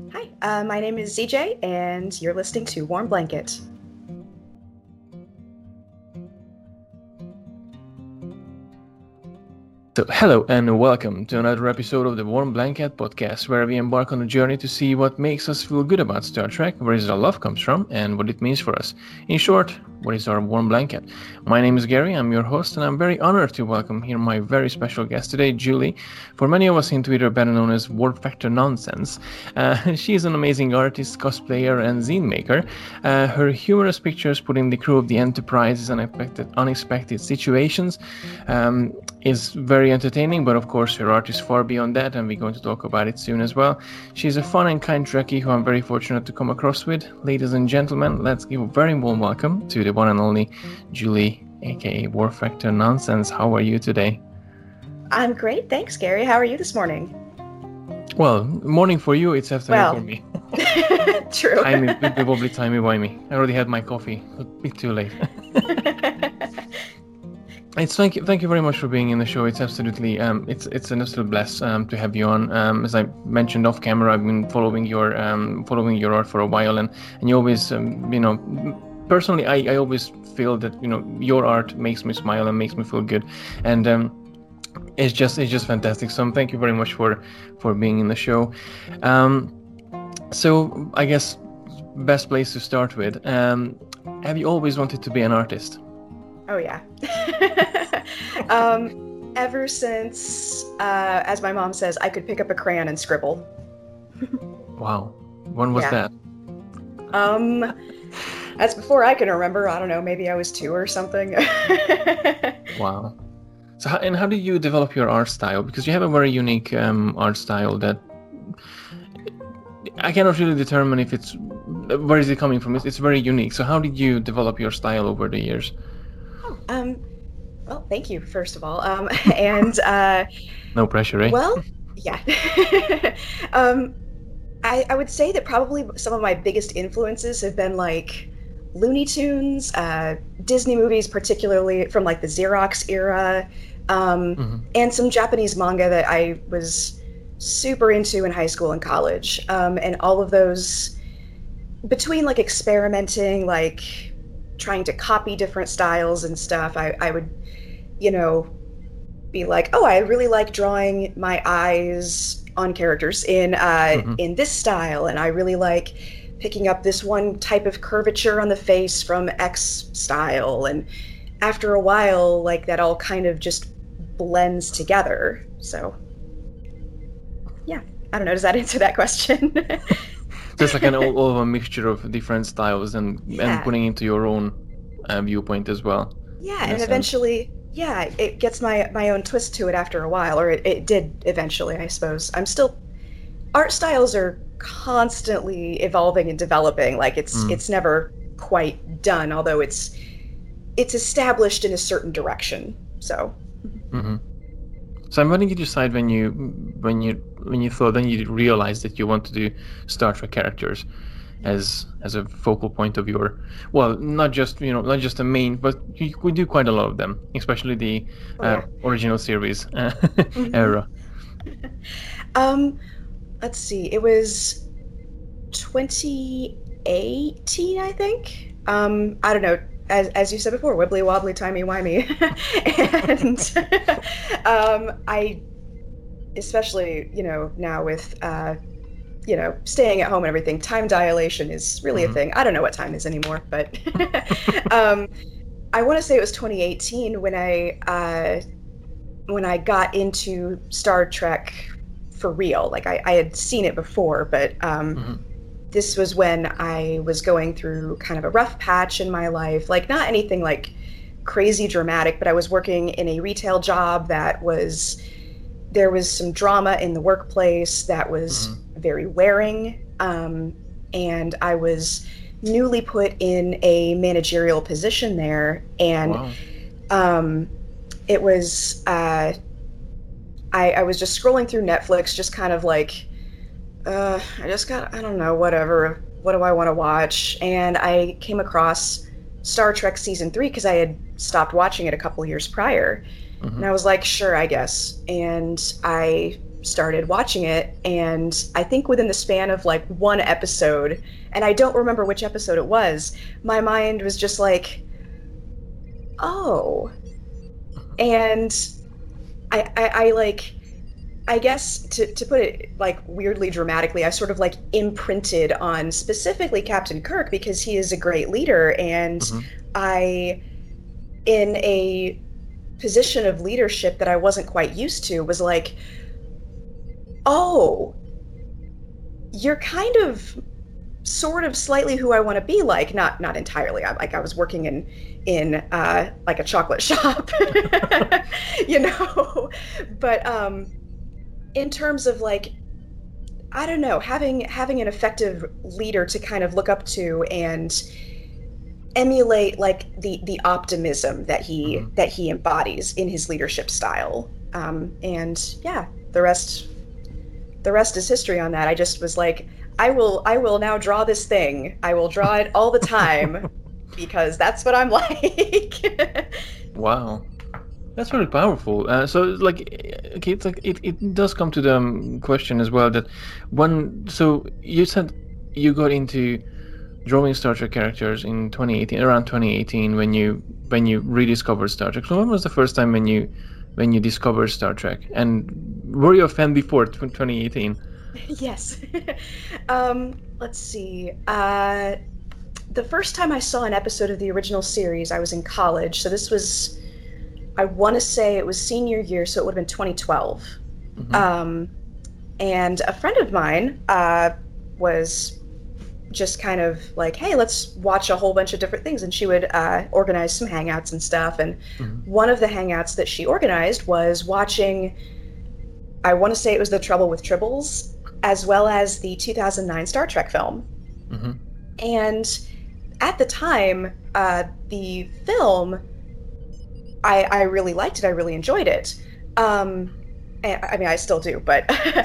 Hi, my name is ZJ, and you're listening to Warm Blanket. So, hello and welcome to another episode of the Warm Blanket podcast, where we embark on a journey to see what makes us feel good about Star Trek, where our love comes from, and what it means for us. In short, what is our warm blanket? My name is Gary, I'm your host, and I'm very honored to welcome here my very special guest today, Julie. For many of us in Twitter, better known as Warp Factor Nonsense. She is an amazing artist, cosplayer, and zine maker. Her humorous pictures putting the crew of the Enterprise in unexpected situations is very entertaining, but of course her art is far beyond that, and we're going to talk about it soon as well. She's a fun and kind Trekkie who I'm very fortunate to come across with. Ladies and gentlemen, let's give a very warm welcome to the one and only Julie, aka Warp Factor Nonsense. How are you today? I'm great, thanks, Gary. How are you this morning? Well, morning for you, it's afternoon for me. True. Probably timey-wimey. I already had my coffee, a bit too late. Thank you very much for being in the show. It's absolutely it's an absolute bless to have you on. As I mentioned off camera, I've been following your art for a while, and you always personally I always feel that your art makes me smile and makes me feel good, and it's just fantastic. So thank you very much for being in the show. So I guess best place to start with. Have you always wanted to be an artist? Oh yeah. Ever since, as my mom says, I could pick up a crayon and scribble. Wow. When was that? That's before I can remember. I don't know, maybe I was 2 or something. Wow. So how do you develop your art style? Because you have a very unique art style that I cannot really determine if it's where is it coming from. It's very unique. So how did you develop your style over the years? Well, thank you, first of all. And no pressure, eh? Well, yeah. I would say that probably some of my biggest influences have been like Looney Tunes, Disney movies, particularly from like the Xerox era, and some Japanese manga that I was super into in high school and college. And all of those, between like experimenting, like trying to copy different styles and stuff, I would, be like, oh, I really like drawing my eyes on characters in this style, and I really like picking up this one type of curvature on the face from X style. And after a while, like that all kind of just blends together. So yeah, I don't know, does that answer that question? Just like all of a mixture of different styles and putting into your own viewpoint as well. Yeah, and eventually, it gets my own twist to it after a while, or it did eventually, I suppose. Art styles are constantly evolving and developing. Like it's never quite done, although it's established in a certain direction. So. Mm-hmm. So when did you decide when you realized that you want to do Star Trek characters as a focal point of your, well, not just a main, but you could do quite a lot of them, especially the original series era. Let's see, it was 2018, I think. I don't know. As you said before, wibbly wobbly, timey wimey, and I, especially now with staying at home and everything, time dilation is really a thing. I don't know what time is anymore, but I want to say it was 2018 when I got into Star Trek for real. Like I had seen it before, but this was when I was going through kind of a rough patch in my life. Like not anything like crazy dramatic, but I was working in a retail job there was some drama in the workplace that was very wearing. And I was newly put in a managerial position there. And it was, I was just scrolling through Netflix, just kind of like, I don't know, whatever. What do I want to watch? And I came across Star Trek Season 3 because I had stopped watching it a couple years prior. And I was like, sure, I guess. And I started watching it, and I think within the span of like one episode, and I don't remember which episode it was, my mind was just like, oh. And I like, I guess to put it like weirdly dramatically, I sort of like imprinted on specifically Captain Kirk because he is a great leader, and I, in a position of leadership that I wasn't quite used to, was like, oh, you're kind of sort of slightly who I want to be like, not entirely. I was working in like a chocolate shop, but in terms of like, I don't know, having an effective leader to kind of look up to and emulate like the optimism that he embodies in his leadership style. And yeah, the rest is history on that. I just was like, I will now draw this thing. I will draw it all the time because that's what I'm like. Wow. That's very powerful. So, like, okay, it's like it does come to the question as well that so you said you got into drawing Star Trek characters in 2018, around 2018, when you rediscovered Star Trek. So, when was the first time when you discovered Star Trek? And were you a fan before 2018? Yes. Let's see. The first time I saw an episode of the original series, I was in college. So this was, I want to say it was senior year, so it would have been 2012. And a friend of mine was just kind of like, hey, let's watch a whole bunch of different things. And she would organize some hangouts and stuff. And one of the hangouts that she organized was watching, I want to say it was The Trouble with Tribbles, as well as the 2009 Star Trek film. And at the time, the film, I really liked it. I really enjoyed it. I mean, I still do, but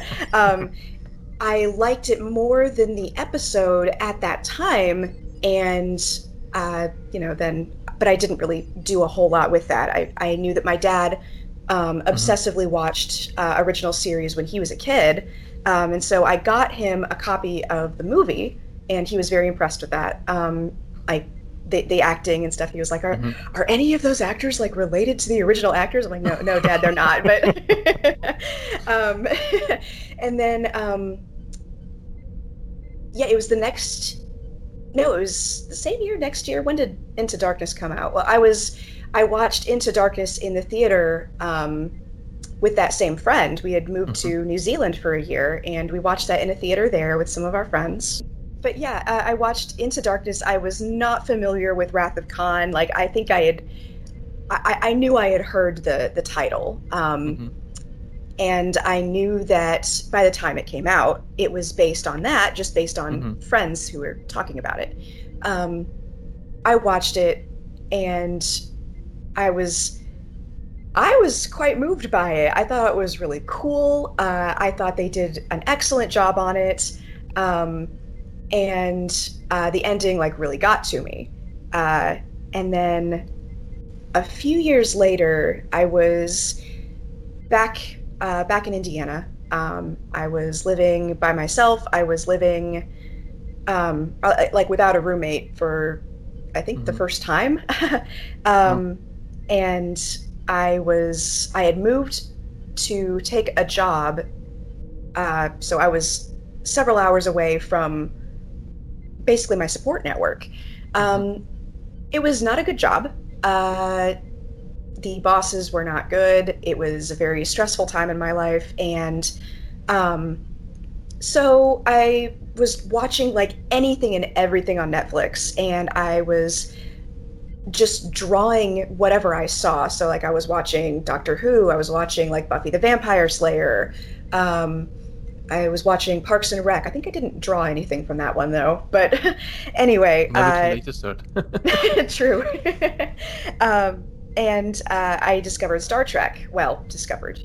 I liked it more than the episode at that time. And, but I didn't really do a whole lot with that. I knew that my dad obsessively watched original series when he was a kid. And so I got him a copy of the movie, and he was very impressed with that. Like the acting and stuff. He was like, are any of those actors like related to the original actors? I'm like, no, Dad, they're not. But and then it was it was the same year, next year. When did Into Darkness come out? Well, I watched Into Darkness in the theater with that same friend. We had moved to New Zealand for a year, and we watched that in a theater there with some of our friends. But yeah, I watched Into Darkness. I was not familiar with Wrath of Khan. Like, I think I knew I had heard the title. And I knew that by the time it came out, it was based on that, just based on friends who were talking about it. I watched it, and I was quite moved by it. I thought it was really cool. I thought they did an excellent job on it. And the ending like really got to me. And then a few years later, I was back in Indiana. I was living by myself. I was living like without a roommate for, I think, the first time. And I had moved to take a job. So I was several hours away from basically my support network. It was not a good job. The bosses were not good. It was a very stressful time in my life. And so I was watching like anything and everything on Netflix, and I was just drawing whatever I saw. So like I was watching Doctor Who, I was watching like Buffy the Vampire Slayer, I was watching Parks and Rec. I think I didn't draw anything from that one though, but anyway. Never too late to start. True. And I discovered Star Trek. Well, discovered,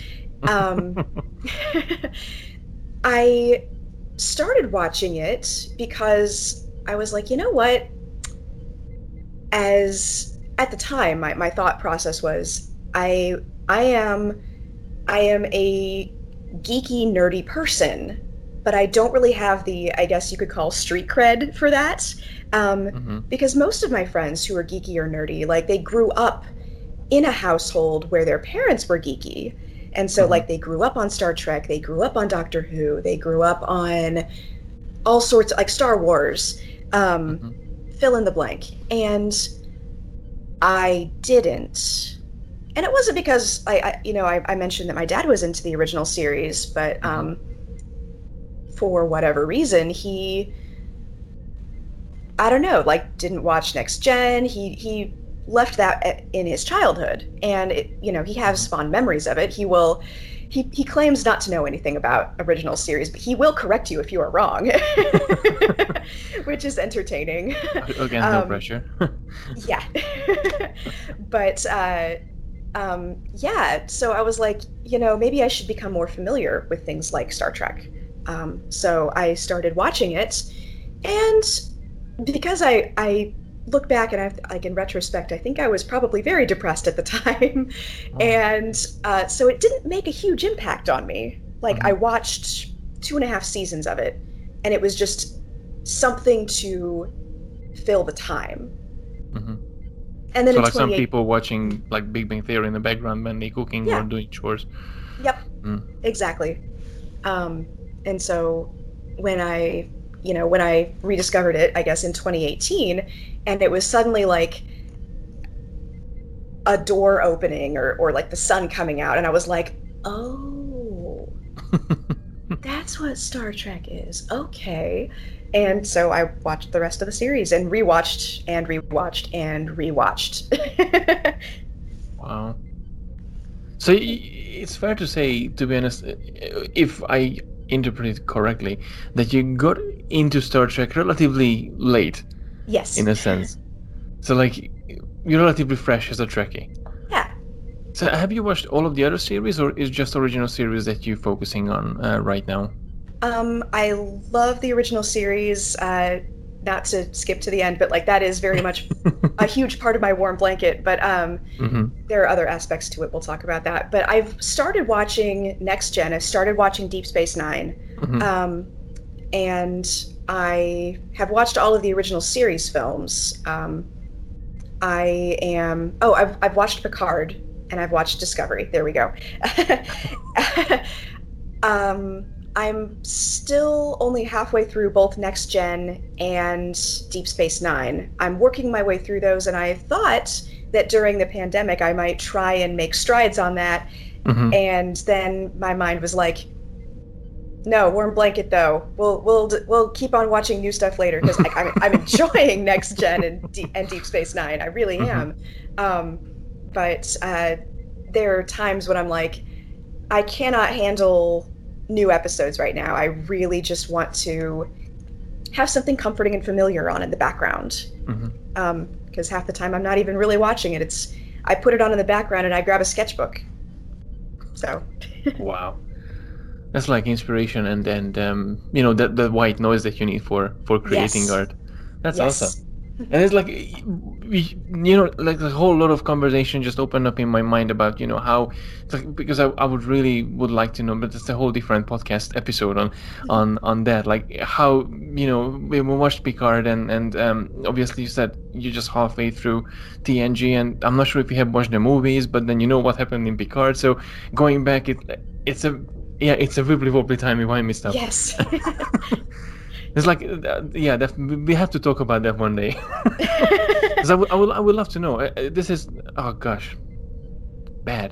I started watching it because I was like, you know what? As at the time, my thought process was, I am a geeky, nerdy person, but I don't really have the, I guess you could call, street cred for that. Because most of my friends who are geeky or nerdy, like, they grew up in a household where their parents were geeky. And so, like, they grew up on Star Trek, they grew up on Doctor Who, they grew up on all sorts of, like, Star Wars, fill in the blank. And I didn't. And it wasn't because I mentioned that my dad was into the original series, but for whatever reason, he, I don't know, like, didn't watch Next Gen. He left that in his childhood, and he has fond memories of it. He claims not to know anything about original series, but he will correct you if you are wrong, which is entertaining. Again, no pressure. Yeah. But so I was like, maybe I should become more familiar with things like Star Trek. So I started watching it, and because I look back and in retrospect, I think I was probably very depressed at the time. And so it didn't make a huge impact on me. Like, I watched 2.5 seasons of it, and it was just something to fill the time. And then so like some people watching like Big Bang Theory in the background when they're cooking or doing chores. Yep, exactly. And so when I rediscovered it, I guess in 2018, and it was suddenly like a door opening or like the sun coming out, and I was like, oh, that's what Star Trek is. Okay. And so I watched the rest of the series and rewatched and rewatched and rewatched. Wow. So it's fair to say, to be honest, if I interpret it correctly, that you got into Star Trek relatively late. Yes. In a sense. So like, you're relatively fresh as a Trekkie. Yeah. So have you watched all of the other series, or is just original series that you're focusing on right now? I love the original series, not to skip to the end, but like that is very much a huge part of my warm blanket, but there are other aspects to it. We'll talk about that. But I've started watching Next Gen. I started watching Deep Space Nine. And I have watched all of the original series films. I've watched Picard, and I've watched Discovery. There we go. I'm still only halfway through both Next Gen and Deep Space Nine. I'm working my way through those, and I thought that during the pandemic I might try and make strides on that. And then my mind was like, no, warm blanket though. We'll keep on watching new stuff later, because I'm enjoying Next Gen and Deep Space Nine. I really am. But there are times when I'm like, I cannot handle new episodes right now. I really just want to have something comforting and familiar on in the background. Because half the time I'm not even really watching it. I put it on in the background and I grab a sketchbook. So. Wow. That's like inspiration and the white noise that you need for creating art. That's awesome. And it's like, like a whole lot of conversation just opened up in my mind about, how, because I would like to know, but it's a whole different podcast episode on that, like how, we watched Picard and obviously you said you're just halfway through TNG, and I'm not sure if you have watched the movies, but then what happened in Picard. So going back, it's a wibbly wobbly timey-wimey stuff. Yes. It's like, we have to talk about that one day. Because I would love to know. This is, oh gosh, bad.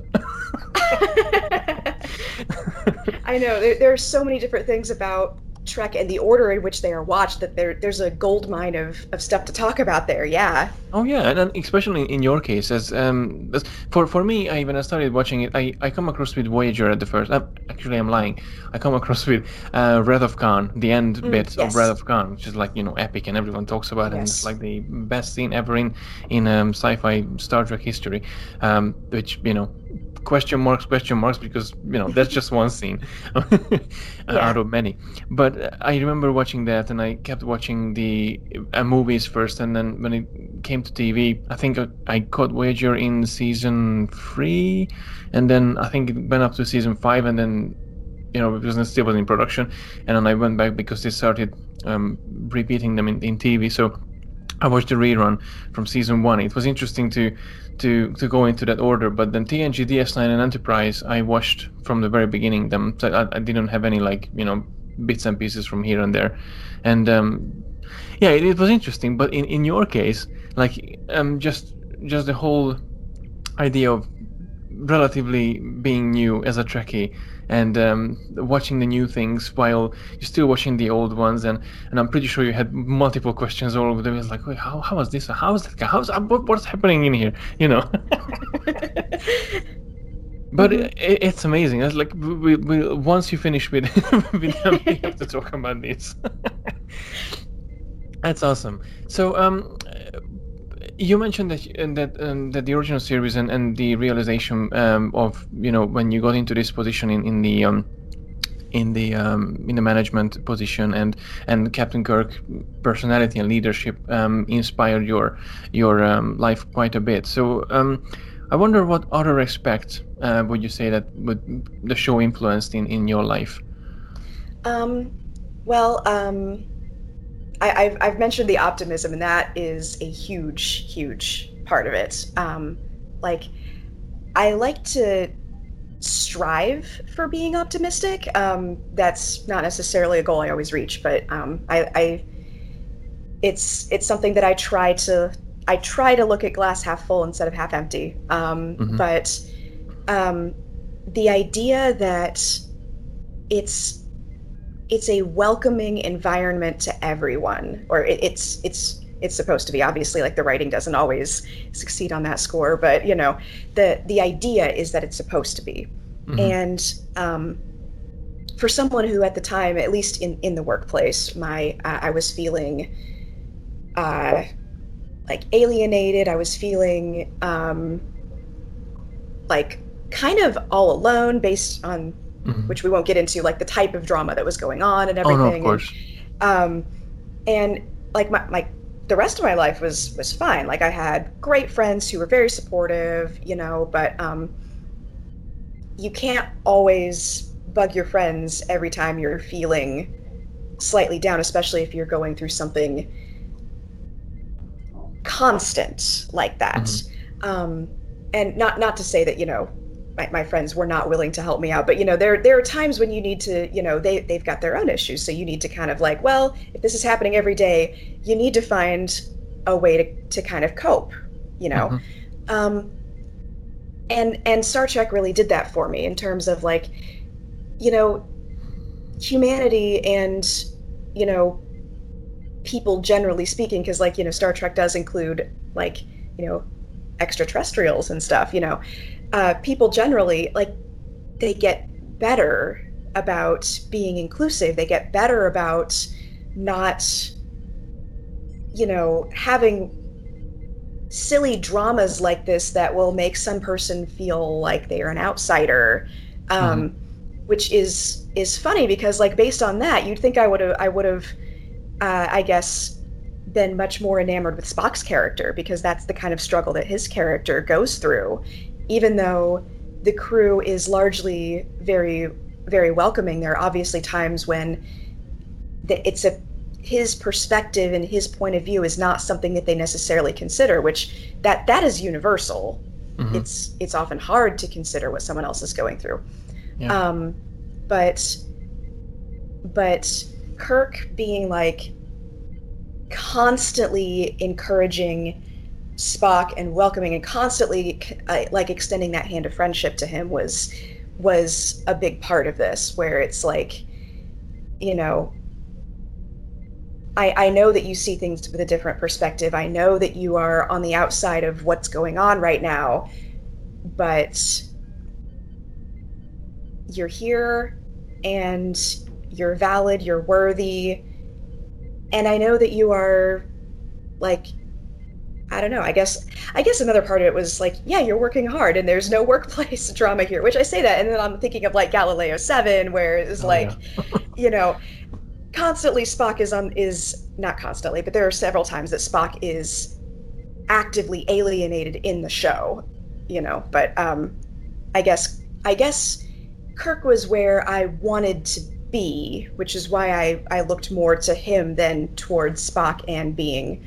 I know, there are so many different things about Trek and the order in which they are watched that there's a gold mine of stuff to talk about there. Yeah. Oh yeah, and especially in your case, as for me, when I started watching it, I come across with Voyager at the first. Actually, I'm lying. I come across with Wrath of Khan, the end bit of Wrath of Khan, which is like epic, and everyone talks about it. And it's like the best scene ever in sci-fi Star Trek history. Which question marks, because that's just one scene out of many. But I remember watching that, and I kept watching the movies first, and then when it came to TV, I think I caught Voyager in season 3, and then I think it went up to season 5, and then because it still was in production, and then I went back because they started repeating them in TV. So I watched the rerun from season 1. It was interesting to go into that order, but then TNG, DS9, and Enterprise I watched from the very beginning. So I didn't have any bits and pieces from here and there, and it was interesting. But in your case, just the whole idea of relatively being new as a Trekkie and watching the new things while you're still watching the old ones, and I'm pretty sure you had multiple questions all over them. It's like, wait, how was this? How is that guy? What's happening in here? But it's amazing. It's like we once you finish with with them, we have to talk about this. That's awesome. So you mentioned that the original series and the realization of when you got into this position in the management position, and Captain Kirk personality and leadership inspired your life quite a bit. So I wonder what other aspects would you say that the show influenced in your life? I've mentioned the optimism, and that is a huge part of it. I like to strive for being optimistic. That's not necessarily a goal I always reach, but it's something that I try to look at glass half full instead of half empty. But the idea that it's a welcoming environment to everyone, or it's supposed to be. Obviously, the writing doesn't always succeed on that score, but the idea is that it's supposed to be. And for someone who at the time, at least in the workplace, I was feeling alienated. I was feeling kind of all alone based on which we won't get into, the type of drama that was going on and everything. Oh, no, of course. And the rest of my life was fine. I had great friends who were very supportive, but you can't always bug your friends every time you're feeling slightly down, especially if you're going through something constant like that. And not to say that, my friends were not willing to help me out, but there are times when you need to, they've got their own issues, so you need to kind of if this is happening every day, you need to find a way to kind of cope, and Star Trek really did that for me in terms of humanity and people generally speaking, because Star Trek does include extraterrestrials and stuff, people generally, they get better about being inclusive. They get better about not, having silly dramas like this that will make some person feel like they are an outsider, which is funny because, based on that, you'd think I would have, I guess, been much more enamored with Spock's character, because that's the kind of struggle that his character goes through. Even though the crew is largely very, very welcoming, there are obviously times when his perspective and his point of view is not something that they necessarily consider, which that is universal. It's often hard to consider what someone else is going through. Yeah. But Kirk being constantly encouraging Spock and welcoming and constantly extending that hand of friendship to him was a big part of this, where it's I know that you see things with a different perspective. I know that you are on the outside of what's going on right now, but you're here and you're valid, you're worthy. And I know that you are I don't know, I guess another part of it was you're working hard and there's no workplace drama here, which I say that, and then I'm thinking of Galileo 7, where it's constantly Spock is not constantly, but there are several times that Spock is actively alienated in the show, but I guess Kirk was where I wanted to be, which is why I looked more to him than towards Spock and being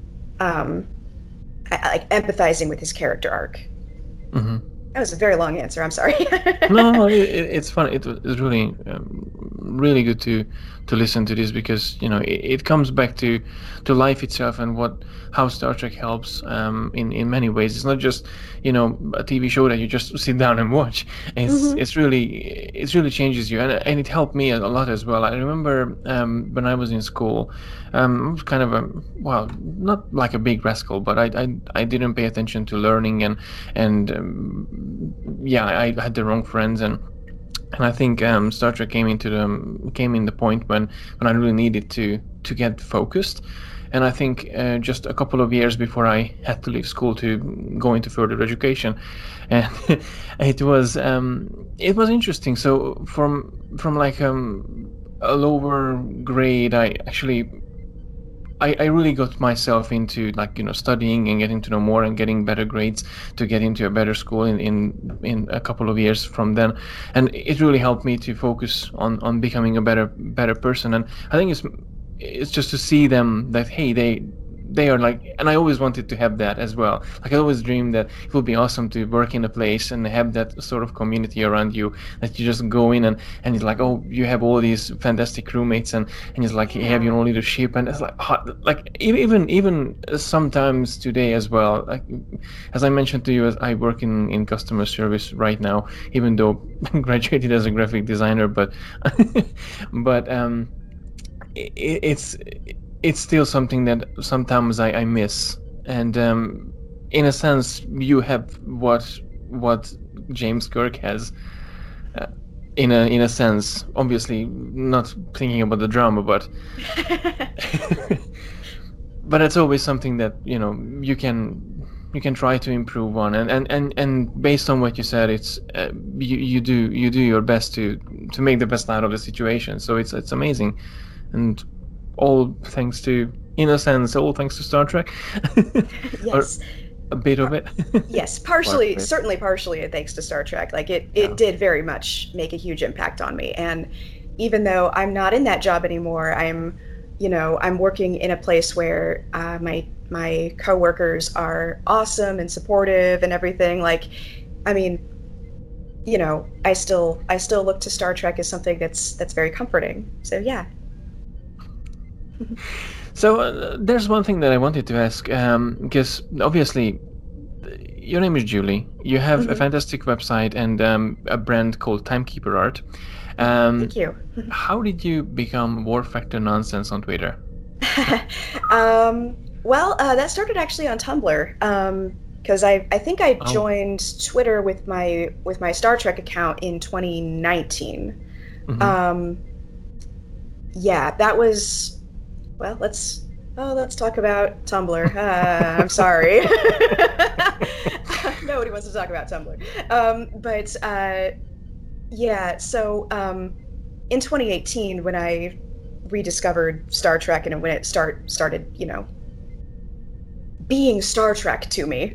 like empathizing with his character arc. Mm-hmm. That was a very long answer. I'm sorry. No, it's fun. It was really, really good to listen to this, because it comes back to life itself and how Star Trek helps in many ways. It's not just a TV show that you just sit down and watch. It's really changes you, and it helped me a lot as well. I remember when I was in school, I was kind of not like a big rascal, but I didn't pay attention to learning, and I had the wrong friends, and I think Star Trek came in the point when I really needed to get focused. And I think just a couple of years before I had to leave school to go into further education, and it was interesting. So from like a lower grade, I really got myself into studying and getting to know more and getting better grades to get into a better school in a couple of years from then, and it really helped me to focus on becoming a better person. And I think it's just to see them that, hey, they are like, and I always wanted to have that as well. Like, I always dreamed that it would be awesome to work in a place and have that sort of community around you, that you just go in and it's like, oh, you have all these fantastic crewmates, and it's like you have your own little ship, and it's like even sometimes today as well. Like, as I mentioned to you, as I work in customer service right now, even though I graduated as a graphic designer, but it's still something that sometimes I miss, and in a sense you have what James Kirk has, in a sense, obviously not thinking about the drama, but but it's always something that you can try to improve on, and based on what you said, it's you do your best to make the best out of the situation. So it's amazing, and all thanks to Star Trek. Yes. A bit of it. Yes, certainly partially thanks to Star Trek. Like it did very much make a huge impact on me. And even though I'm not in that job anymore, I'm working in a place where my coworkers are awesome and supportive and everything. Like, I mean, I still look to Star Trek as something that's very comforting. So yeah. So there's one thing that I wanted to ask, because obviously your name is Julie. You have a fantastic website and a brand called Timekeeper Art. Thank you. How did you become Warp Factor Nonsense on Twitter? Well, that started actually on Tumblr, because I think I joined Twitter with my Star Trek account in 2019. Yeah, that was. Well, let's talk about Tumblr. I'm sorry. Nobody wants to talk about Tumblr. So in 2018, when I rediscovered Star Trek and when it started, being Star Trek to me,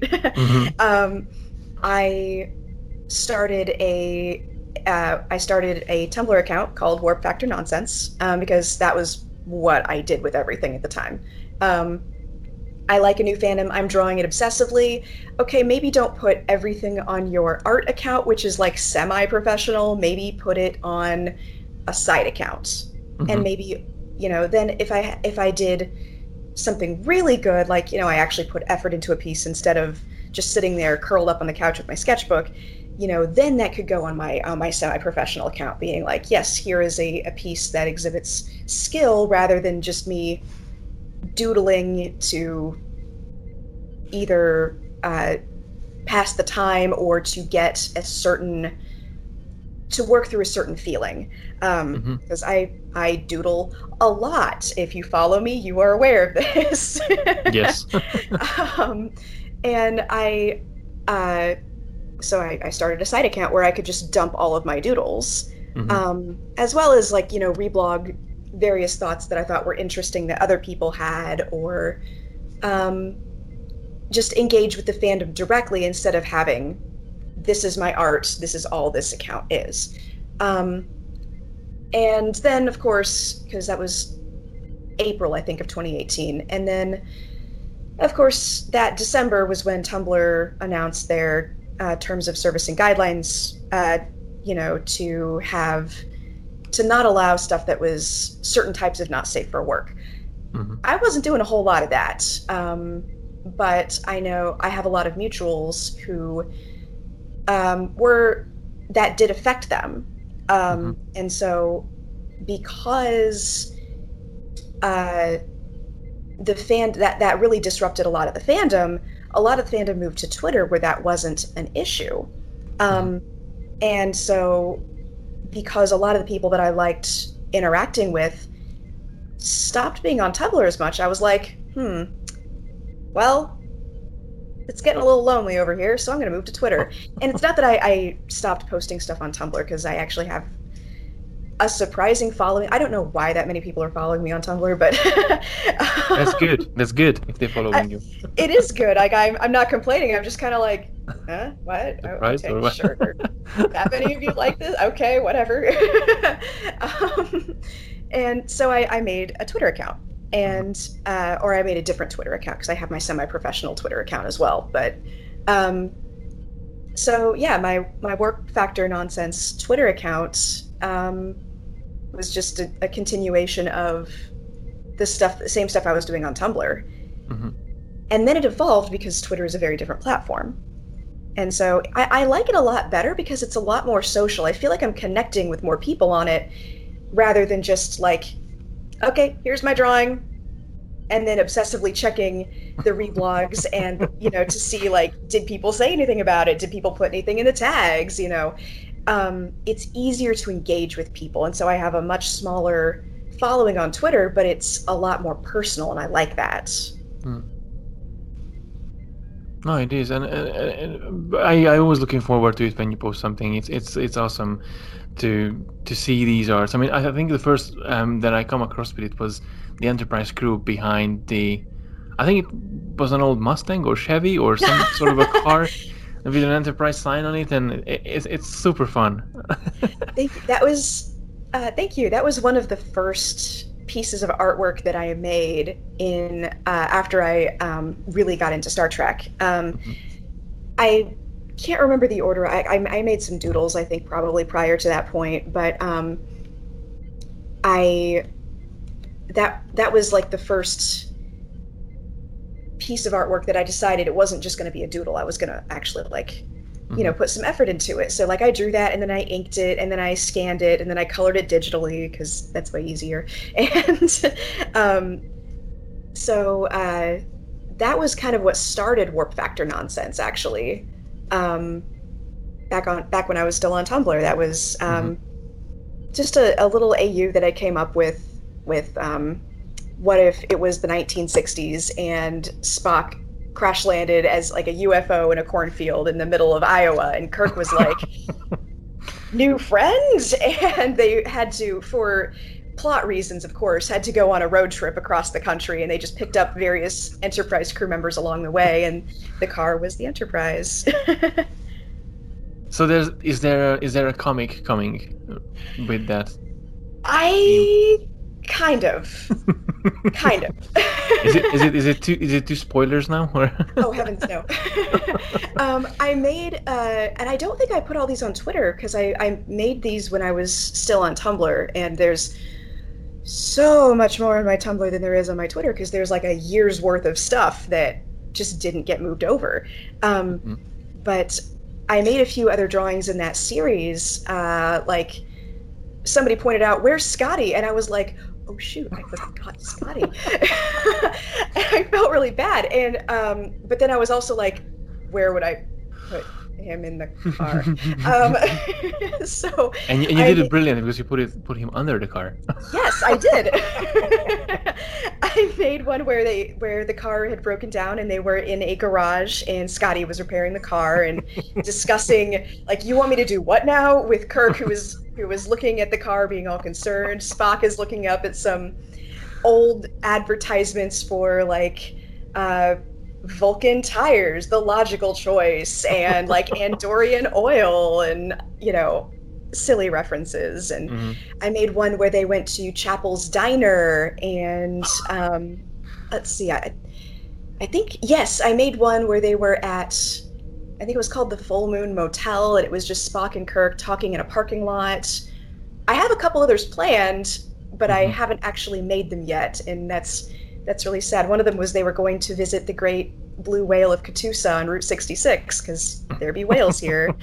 I started a Tumblr account called Warp Factor Nonsense, because that was what I did with everything at the time. I like a new fandom, I'm drawing it obsessively. Okay, maybe don't put everything on your art account, which is like semi-professional. Maybe put it on a side account. And maybe, then if I did something really good, like, I actually put effort into a piece instead of just sitting there curled up on the couch with my sketchbook, then that could go on my semi-professional account, being like, yes, here is a piece that exhibits skill rather than just me doodling to either pass the time or to get to work through a certain feeling. Because I doodle a lot. If you follow me, you are aware of this. Yes. And so I started a side account where I could just dump all of my doodles, as well as reblog various thoughts that I thought were interesting that other people had, or just engage with the fandom directly instead of having, this is my art, this is all this account is. And then, of course, because that was April, I think, of 2018. And then, of course, that December was when Tumblr announced their terms of service and guidelines, to not allow stuff that was certain types of not safe for work. Mm-hmm. I wasn't doing a whole lot of that. But I know I have a lot of mutuals who that did affect them. And so because that really disrupted a lot of the fandom moved to Twitter where that wasn't an issue. And so because a lot of the people that I liked interacting with stopped being on Tumblr as much, I was like, well, it's getting a little lonely over here, so I'm going to move to Twitter. And it's not that I stopped posting stuff on Tumblr, because I actually have a surprising following. I don't know why that many people are following me on Tumblr, but That's good. That's good if they're following you. It is good. Like I'm not complaining. I'm just kind of like, what? Surprised, okay, or what? sure. That many of you like this? Okay, whatever. And so I made a Twitter account, and or I made a different Twitter account because I have my semi-professional Twitter account as well. But so yeah, my Warp Factor Nonsense Twitter account was just a continuation of the same stuff I was doing on Tumblr. And then it evolved because Twitter is a very different platform. And so I like it a lot better because it's a lot more social. I feel like I'm connecting with more people on it rather than just like, okay, here's my drawing, and then obsessively checking the reblogs and, to see, like, did people say anything about it? Did people put anything in the tags? It's easier to engage with people. And so I have a much smaller following on Twitter, but it's a lot more personal, and I like that. No, it is, and I was looking forward to it when you post something. It's awesome to see these arts. I mean, I think the first that I come across with it was the Enterprise crew behind I think it was an old Mustang or Chevy or some sort of a car with an Enterprise sign on it, and it's super fun. Thank you. That was one of the first pieces of artwork that I made in after I really got into Star Trek. I can't remember the order. I made some doodles, I think, probably prior to that point, but that was like the first piece of artwork that I decided it wasn't just going to be a doodle. I was going to actually put some effort into it. So like I drew that, and then I inked it, and then I scanned it, and then I colored it digitally because that's way easier. And so that was kind of what started Warp Factor Nonsense, actually. Back when I was still on Tumblr, that was just a little AU that I came up with what if it was the 1960s and Spock crash landed as like a UFO in a cornfield in the middle of Iowa, and Kirk was like, new friends? And they had to, for plot reasons, of course, had to go on a road trip across the country, and they just picked up various Enterprise crew members along the way, and the car was the Enterprise. So is there a comic coming with that? Kind of. Is it too spoilers now? Or? Oh heavens, no. I made and I don't think I put all these on Twitter because I made these when I was still on Tumblr, and there's so much more on my Tumblr than there is on my Twitter because there's like a year's worth of stuff that just didn't get moved over. But I made a few other drawings in that series. Like somebody pointed out, "Where's Scotty?" And I was like, oh shoot, I forgot Scotty. I felt really bad, and but then I was also like, where would I put him in the car? So and you did it brilliant because you put him under the car. Yes, I did. I made one where the car had broken down and they were in a garage, and Scotty was repairing the car and discussing, like, you want me to do what now, with Kirk, who was looking at the car being all concerned. Spock is looking up at some old advertisements for like Vulcan tires, the logical choice, and like Andorian oil, and silly references, and Mm-hmm. I made one where they went to Chapel's Diner, and let's see, I think, yes, I made one where they were at, I think it was called the Full Moon Motel, and it was just Spock and Kirk talking in a parking lot. I have a couple others planned, but I Mm-hmm. haven't actually made them yet, and that's really sad. One of them was they were going to visit the great blue whale of Catoosa on Route 66, because there be whales here.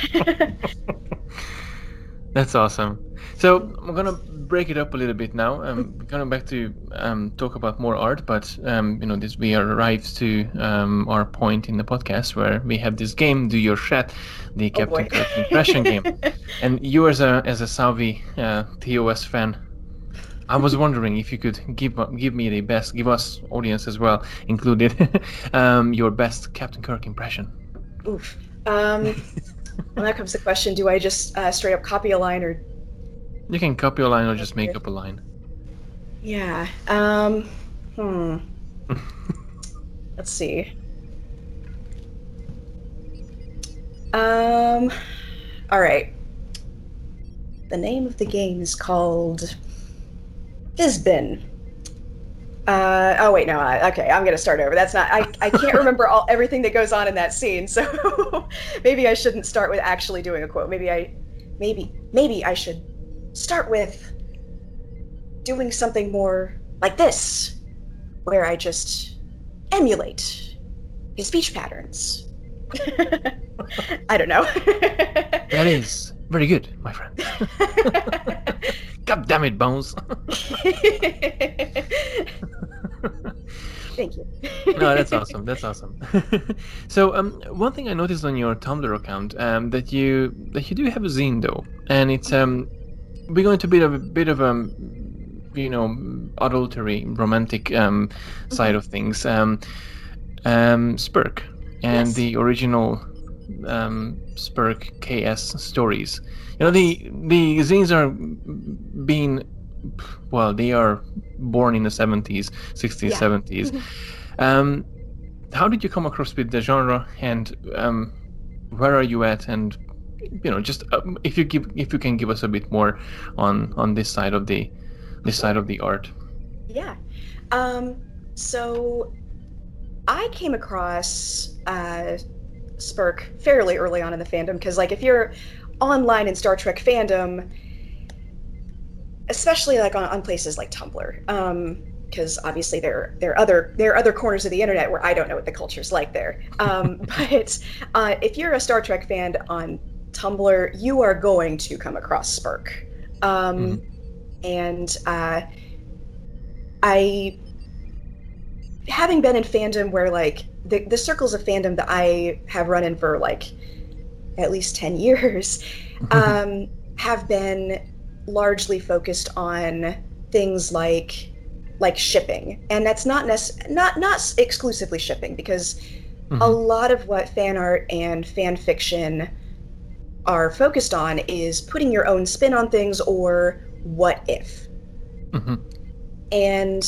That's awesome. So I'm gonna break it up a little bit now. Coming back to talk about more art, but this we arrived to our point in the podcast where we have this game, Do Your Chat, the Oh Captain boy. Kirk impression game, and you as a savvy TOS fan, I was wondering if you could give me the best, give us audience as well included, your best Captain Kirk impression. Oof. Well, that comes the question, do I just straight up copy a line, or... You can copy a line or just make up a line. Yeah. Let's see. All right. The name of the game is called Fizbin. Oh wait, no. Okay, I'm gonna start over. That's not. I can't remember everything that goes on in that scene, so maybe I shouldn't start with actually doing a quote. Maybe I should start with doing something more like this, where I just emulate his speech patterns. I don't know. That is very good, my friend. God damn it, Bones. Thank you. No, that's awesome. That's awesome. So, one thing I noticed on your Tumblr account, that you do have a zine though, and it's we're going to be a bit of adultery, romantic side of things. Spurk and Yes. the original Spurk KS stories. The zines are being, well, they are born in the 70s, 60s, Yeah. 70s. How did you come across with the genre, and where are you at? And just if you can give us a bit more on this side of the art. Yeah. So I came across Spurk fairly early on in the fandom, because like if you're online in Star Trek fandom, especially like on places like Tumblr, because obviously there are other corners of the internet where I don't know what the culture's like there. But if you're a Star Trek fan on Tumblr, you are going to come across Spurk. And I, having been in fandom where like the circles of fandom that I have run in for like at least 10 years have been largely focused on things like shipping, and that's not exclusively shipping, because a lot of what fan art and fan fiction are focused on is putting your own spin on things, or what if. And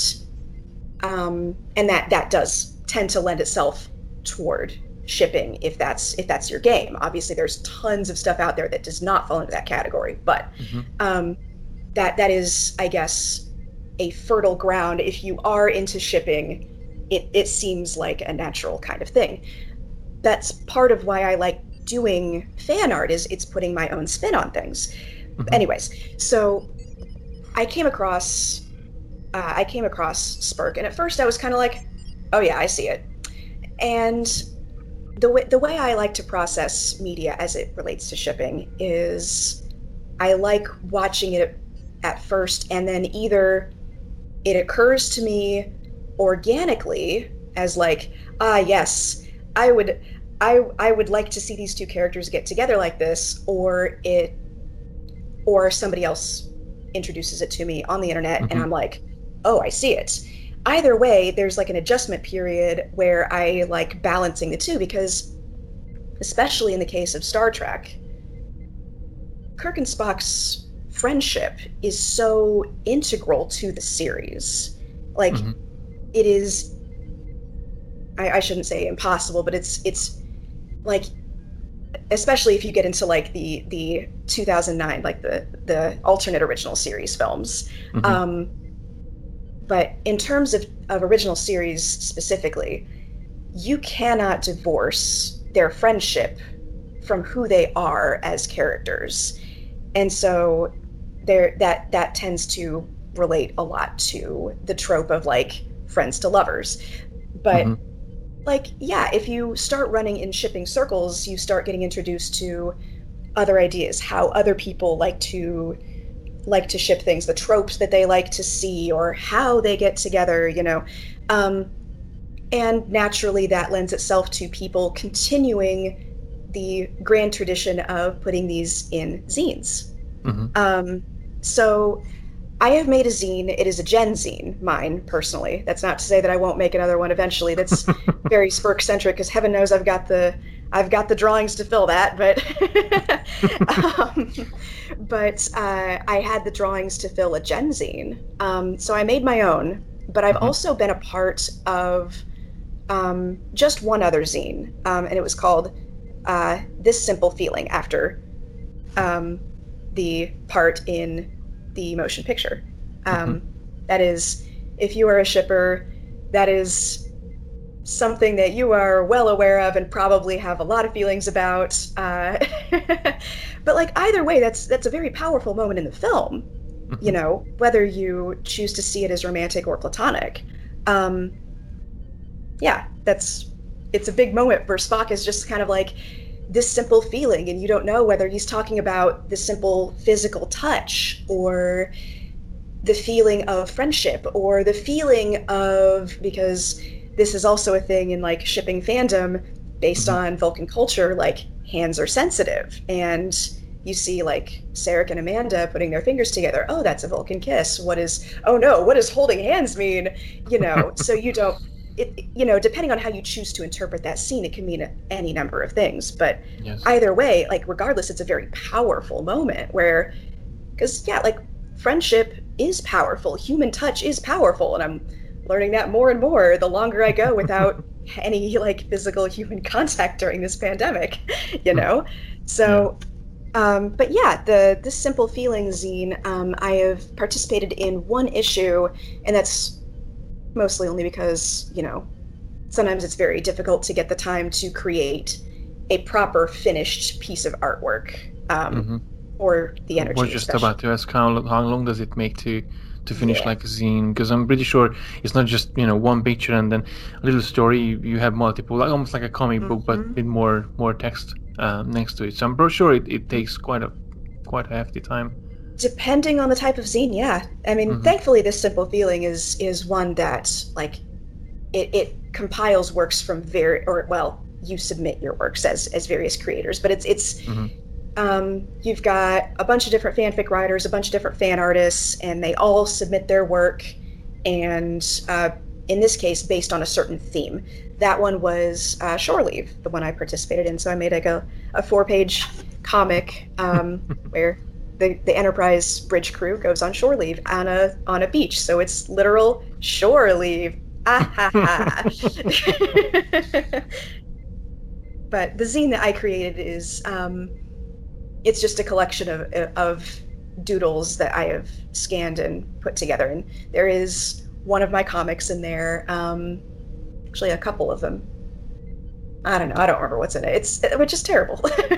that does tend to lend itself toward shipping if that's your game. Obviously there's tons of stuff out there that does not fall into that category, but that is, I guess, a fertile ground. If you are into shipping, it seems like a natural kind of thing. That's part of why I like doing fan art, is it's putting my own spin on things. Anyways, so I came across Spurk, and at first I was kind of like, oh yeah, I see it. And the way I like to process media as it relates to shipping is I like watching it at first, and then either it occurs to me organically as like, yes, I would like to see these two characters get together like this, or somebody else introduces it to me on the internet and I'm like, oh, I see it. Either way, there's like an adjustment period where I like balancing the two, because especially in the case of Star Trek, Kirk and Spock's friendship is so integral to the series. Like, it is, I shouldn't say impossible, but it's like especially if you get into like the 2009, like the alternate original series films. Mm-hmm. But in terms of original series specifically, you cannot divorce their friendship from who they are as characters. And so that tends to relate a lot to the trope of like friends to lovers. But Mm-hmm. like, yeah, if you start running in shipping circles, you start getting introduced to other ideas, how other people like to ship things, the tropes that they like to see, or how they get together, Um, and naturally, that lends itself to people continuing the grand tradition of putting these in zines. Mm-hmm. So I have made a zine. It is a Gen zine, mine personally. That's not to say that I won't make another one eventually. That's very Spurk centric, because heaven knows I've got the drawings to fill that. But I had the drawings to fill a Gen zine. So I made my own. But I've Mm-hmm. also been a part of just one other zine, and it was called "This Simple Feeling," after the part in the motion picture. Mm-hmm. That is, if you are a shipper, that is something that you are well aware of and probably have a lot of feelings about. But like either way, that's a very powerful moment in the film. Whether you choose to see it as romantic or platonic. Yeah, it's a big moment where Spock is just kind of like this simple feeling, and you don't know whether he's talking about the simple physical touch or the feeling of friendship or the feeling of, because this is also a thing in like shipping fandom based Mm-hmm. on Vulcan culture, like hands are sensitive, and you see like Sarek and Amanda putting their fingers together. Oh, that's a Vulcan kiss. Oh no, what does holding hands mean? So you don't, depending on how you choose to interpret that scene, it can mean any number of things. But Yes. either way, like regardless, it's a very powerful moment where, because yeah, like friendship is powerful, human touch is powerful, and I'm learning that more and more the longer I go without any like physical human contact during this pandemic, Yeah. So, but yeah, this Simple Feeling zine, I have participated in one issue, and that's mostly only because, sometimes it's very difficult to get the time to create a proper finished piece of artwork, Mm-hmm. or the I was energy, just especially. about to ask how long does it make to finish Yeah. like a zine? Because I'm pretty sure it's not just one picture and then a little story. You have multiple, like almost like a comic book, but with more text next to it. So I'm pretty sure it takes quite a hefty time. Depending on the type of zine, yeah. I mean, Mm-hmm. thankfully, this Simple Feeling is one that like it compiles works from you submit your works as various creators, but it's Mm-hmm. you've got a bunch of different fanfic writers, a bunch of different fan artists, and they all submit their work, and in this case, based on a certain theme. That one was Shore Leave, the one I participated in. So I made like a 4-page comic where the Enterprise bridge crew goes on shore leave on a beach. So it's literal shore leave. Ah ha ha. But the zine that I created is it's just a collection of doodles that I have scanned and put together, and there is one of my comics in there. Actually, a couple of them. I don't know. I don't remember what's in it. Which is terrible.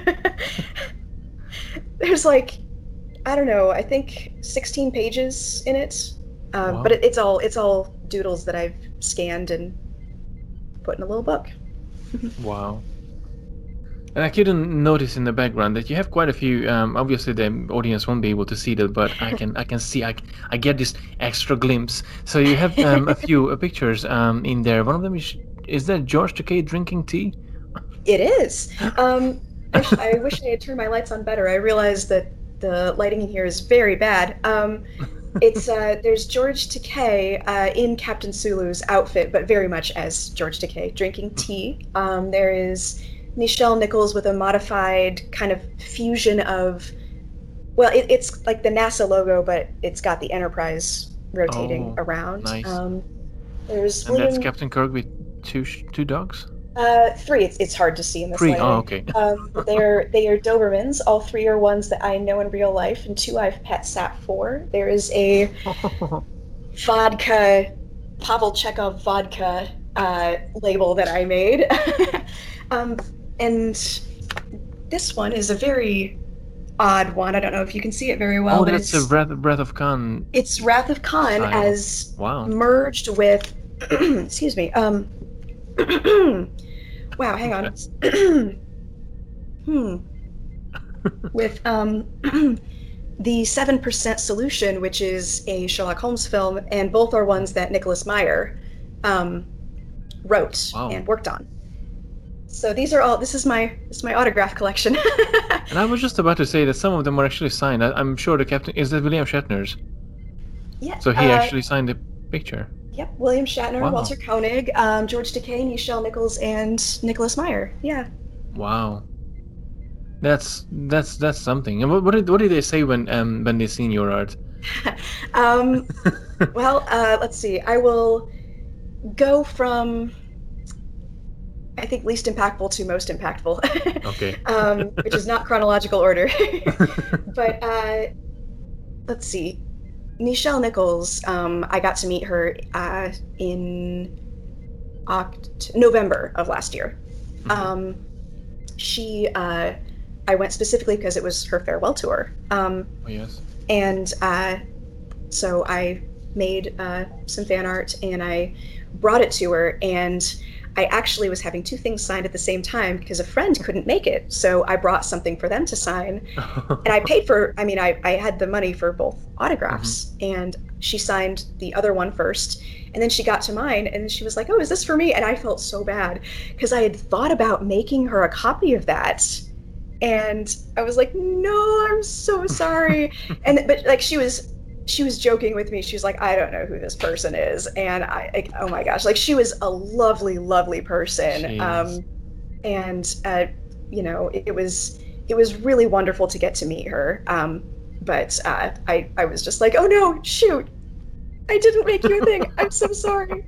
There's like, I don't know. I think 16 pages in it. Wow. But it's all doodles that I've scanned and put in a little book. Wow. And I couldn't notice in the background that you have quite a few. Obviously, the audience won't be able to see that, but I can see. I get this extra glimpse. So you have a few pictures in there. One of them is that George Takei drinking tea? It is. I wish I had turned my lights on better. I realized that the lighting in here is very bad. It's there's George Takei in Captain Sulu's outfit, but very much as George Takei drinking tea. There is Nichelle Nichols with a modified kind of fusion of, well, it's like the NASA logo, but it's got the Enterprise rotating around. Nice. There's And that's William. Captain Kirk with two dogs. 3. It's hard to see in this 3. lighting. Oh, okay. They are Dobermans. All 3 are ones that I know in real life, and 2 I've pet sat for. There is a vodka, Pavel Chekhov vodka label that I made, and this one is a very odd one. I don't know if you can see it very well. Oh, but that's a Wrath of Khan. It's Wrath of Khan style. as merged with. Excuse me. Wow, hang on. With the 7% Solution, which is a Sherlock Holmes film, and both are ones that Nicholas Meyer wrote and worked on. So these are all. This is my autograph collection. And I was just about to say that some of them are actually signed. I'm sure the captain is that William Shatner's. Yeah. So he actually signed the picture. Yep, William Shatner, Walter Koenig, George Takei, Nichelle Nichols, and Nicholas Meyer. Yeah. Wow. That's something. And what did they say when they seen your art? Well, let's see. I will go from, I think, least impactful to most impactful. Okay. Which is not chronological order. But let's see. Nichelle Nichols, I got to meet her in November of last year. I went specifically because it was her farewell tour. Oh, yes. And so I made some fan art and I brought it to her, and I actually was having 2 things signed at the same time because a friend couldn't make it. So I brought something for them to sign. And I paid for, I had the money for both autographs. And she signed the other one first. And then she got to mine and she was like, "Oh, is this for me?" And I felt so bad because I had thought about making her a copy of that. And I was like, "No, I'm so sorry." But like she was joking with me. She was like, "I don't know who this person is." And oh my gosh, like she was a lovely, lovely person. You know, it was really wonderful to get to meet her. But I was just like, "Oh no, shoot, I didn't make you a thing. I'm so sorry."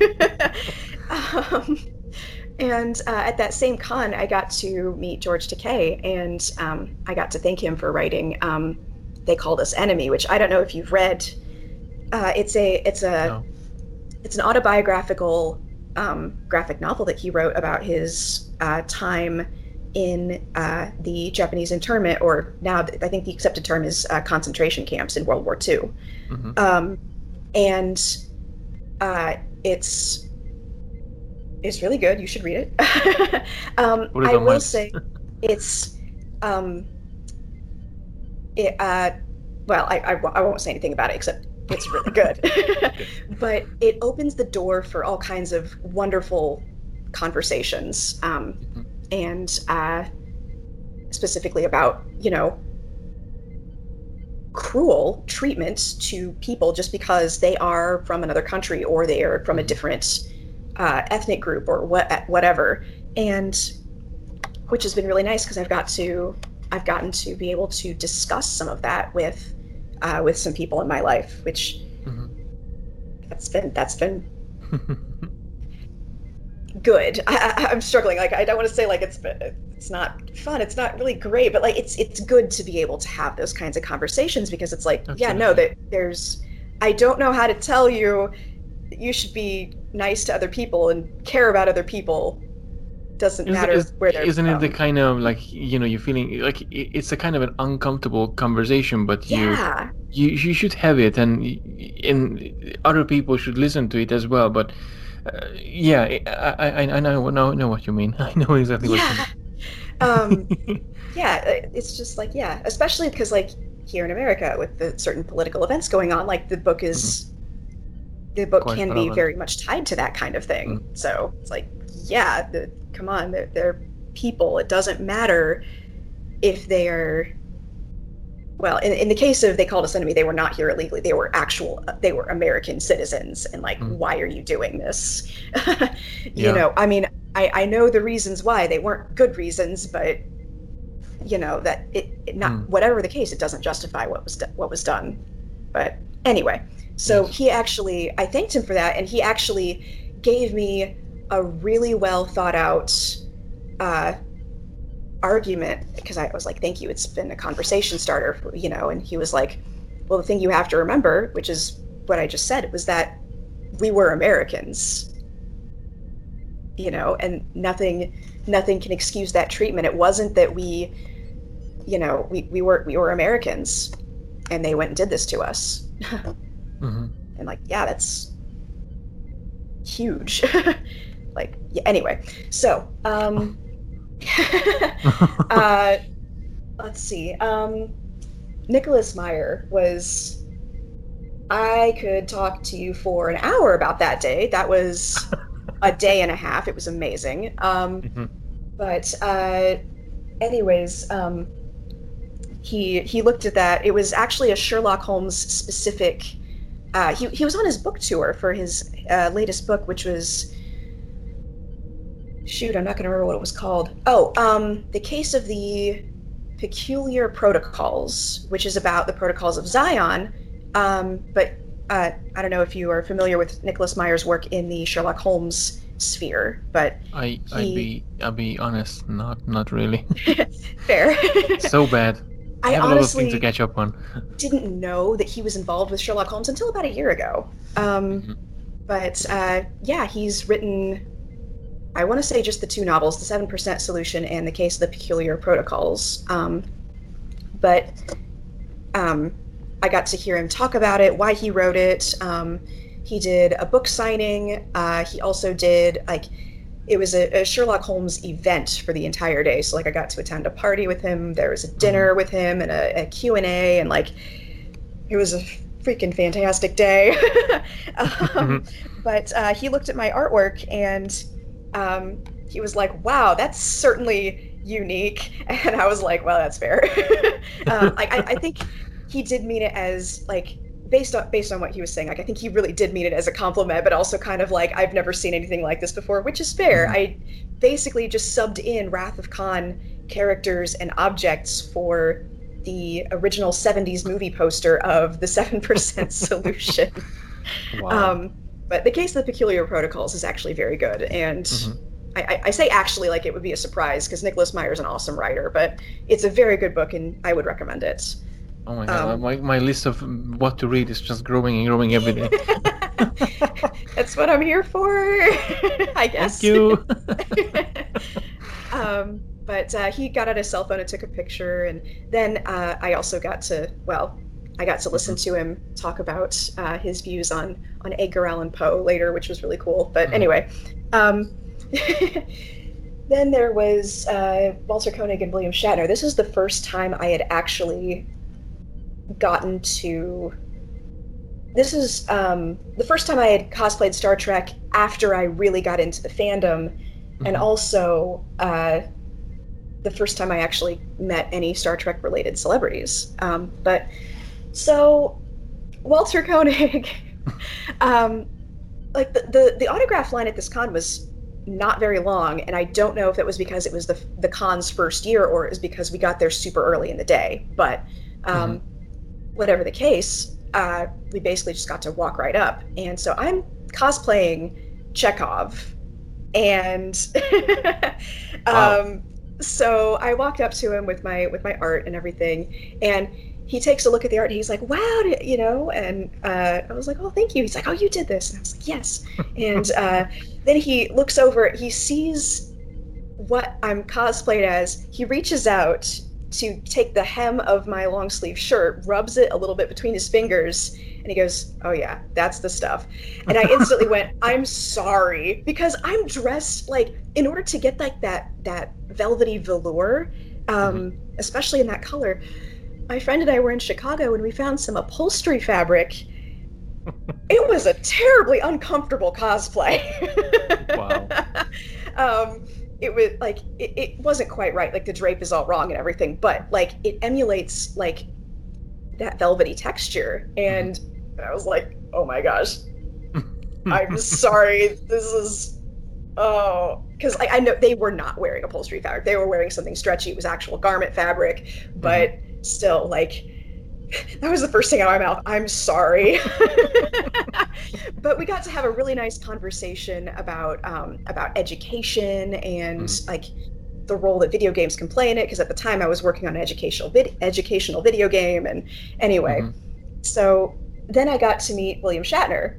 And at that same con, I got to meet George Takei, and I got to thank him for writing They Called Us Enemy, which I don't know if you've read. It's an autobiographical graphic novel that he wrote about his time in the Japanese internment, or now I think the accepted term is concentration camps in World War II. And it's really good. You should read it. I will say it's well, I won't say anything about it except it's really good. But it opens the door for all kinds of wonderful conversations, and specifically about, you know, cruel treatment to people just because they are from another country or they are from a different ethnic group or whatever, and which has been really nice because I've gotten to be able to discuss some of that with some people in my life, which that's been good. I'm struggling. Like, I don't want to say like it's not fun. It's not really great, but like it's good to be able to have those kinds of conversations because it's like, yeah, no, that I don't know how to tell you that you should be nice to other people and care about other people. Doesn't matter where they're Isn't from. it the kind of, like, you know, you're feeling like it's a kind of an uncomfortable conversation, but you should have it, and other people should listen to it as well. But I know what you mean. I know exactly what you mean. Yeah, it's just like, especially because like here in America with the certain political events going on, like the book can be very much tied to that kind of thing. So it's like, come on, they're people. It doesn't matter if they are, well, in the case of They Called Us Enemy, they were not here illegally. They were American citizens, and like, why are you doing this? You know, I mean, I know the reasons why. They weren't good reasons, but you know that it not whatever the case, it doesn't justify what was done. But anyway, so he actually, I thanked him for that, and he actually gave me a really well thought out argument, because I was like, thank you, it's been a conversation starter, and he was like, well, the thing you have to remember, which is what I just said, was that we were Americans, and nothing can excuse that treatment. It wasn't that we were Americans and they went and did this to us. Mm-hmm. And like, yeah, that's huge. Like, yeah, anyway, so let's see. Nicholas Meyer was, I could talk to you for an hour about that day. That was a day and a half. It was amazing. Mm-hmm. But anyways, he looked at that. It was actually a Sherlock Holmes specific. He was on his book tour for his latest book, which was, shoot, I'm not going to remember what it was called. Oh, The Case of the Peculiar Protocols, which is about the protocols of Zion. But I don't know if you are familiar with Nicholas Meyer's work in the Sherlock Holmes sphere, but I'll be honest, not really. Fair. So bad. I have a lot of things to catch up on. Didn't know that he was involved with Sherlock Holmes until about a year ago. But yeah, he's written, I want to say, just the two novels, The 7% Solution and The Case of the Peculiar Protocols. But I got to hear him talk about it, why he wrote it. He did a book signing. He also did, it was a Sherlock Holmes event for the entire day. So, I got to attend a party with him. There was a dinner with him and a Q&A, and, it was a freaking fantastic day. But he looked at my artwork, and he was like, wow, that's certainly unique. And I was like, well, that's fair. I think he did mean it as, based on what he was saying, I think he really did mean it as a compliment, but also kind of I've never seen anything like this before, which is fair. I basically just subbed in Wrath of Khan characters and objects for the original 70s movie poster of the 7% Solution. Wow. But The Case of the Peculiar Protocols is actually very good, and I say actually like it would be a surprise, because Nicholas Meyer is an awesome writer, but it's a very good book, and I would recommend it. Oh my god, my list of what to read is just growing and growing every day. That's what I'm here for, I guess. Thank you. But he got out his cell phone and took a picture, and then I also got to listen to him talk about his views on Edgar Allan Poe later, which was really cool. But anyway, then there was Walter Koenig and William Shatner. This is the first time I had actually gotten to... This is the first time I had cosplayed Star Trek after I really got into the fandom, and also the first time I actually met any Star Trek related celebrities. But so Walter Koenig, the autograph line at this con was not very long, and I don't know if it was because it was the con's first year or it was because we got there super early in the day. But whatever the case, we basically just got to walk right up. And so I'm cosplaying Chekhov, and so I walked up to him with my art and everything, and he takes a look at the art and he's like, wow, and I was like, oh, thank you. He's like, oh, you did this. And I was like, yes. And then he looks over, he sees what I'm cosplayed as. He reaches out to take the hem of my long sleeve shirt, rubs it a little bit between his fingers, and he goes, oh yeah, that's the stuff. And I instantly went, I'm sorry, because I'm dressed in order to get that velvety velour, especially in that color. My friend and I were in Chicago and we found some upholstery fabric. It was a terribly uncomfortable cosplay. Wow. It was it wasn't quite right. The drape is all wrong and everything, but it emulates that velvety texture. And I was like, oh my gosh, I'm sorry. This is, because I know they were not wearing upholstery fabric. They were wearing something stretchy. It was actual garment fabric, but still, That was the first thing out of my mouth. I'm sorry. But we got to have a really nice conversation about education and like the role that video games can play in it. Because at the time I was working on an educational video game, and anyway, so then I got to meet William Shatner,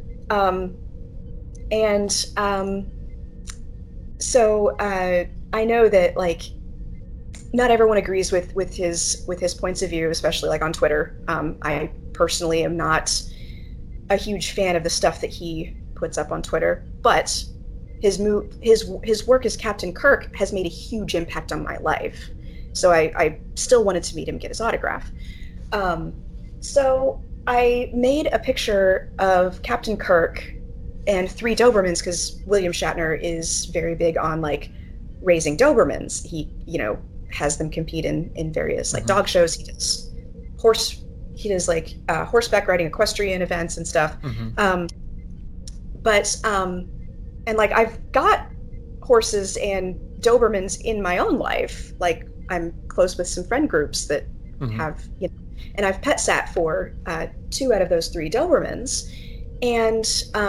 so I know that like not everyone agrees with his points of view, especially like on Twitter. I personally am not a huge fan of the stuff that he puts up on Twitter, but his work as Captain Kirk has made a huge impact on my life. So I still wanted to meet him, get his autograph. So I made a picture of Captain Kirk and 3 Dobermans, because William Shatner is very big on like raising Dobermans. He, has them compete in various like dog shows. He does like horseback riding, equestrian events and stuff. And like I've got horses and Dobermans in my own life. Like I'm close with some friend groups that have, and I've pet sat for 2 out of those 3 Dobermans. And